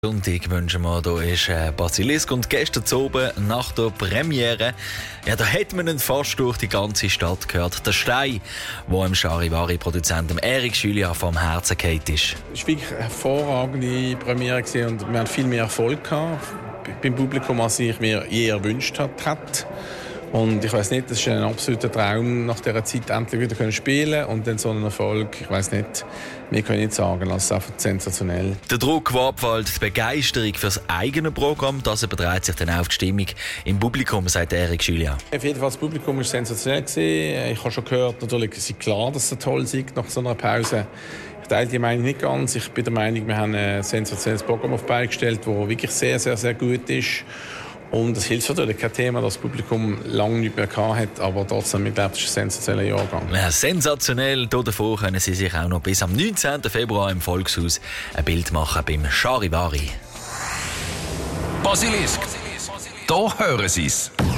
Sonntag wünschen wir, da ist Basilisk und gestern oben nach der Premiere, ja, da hat man ihn fast durch die ganze Stadt gehört. Der Stein, der dem Charivari-Produzenten Erik Julia vom Herzen gefallen ist. Es war wirklich eine hervorragende Premiere und wir hatten viel mehr Erfolg gehabt beim Publikum, als ich mir je erwünscht hätte. Und ich weiss nicht, das ist ein absoluter Traum, nach dieser Zeit endlich wieder spielen und dann so einen Erfolg. Ich weiss nicht, wir können nicht sagen, das ist einfach sensationell. Der Druck, der abfällt, die Begeisterung für das eigene Programm, das überträgt sich dann auch auf die Stimmung im Publikum, sagt Erik Julia. Auf jeden Fall, das Publikum war sensationell gewesen. Ich habe schon gehört, natürlich ist klar, dass es toll ist nach so einer Pause. Ich teile die Meinung nicht ganz. Ich bin der Meinung, wir haben ein sensationelles Programm auf die Beine gestellt, das wirklich sehr, sehr, sehr gut ist. Und es hilft natürlich kein Thema, das das Publikum lange nicht mehr hat, aber trotzdem, ich glaube, das ist ein sensationeller Jahrgang. Ja, sensationell. Davor können Sie sich auch noch bis am 19. Februar im Volkshaus ein Bild machen beim Charivari. Basilisk. Da hören Sie es.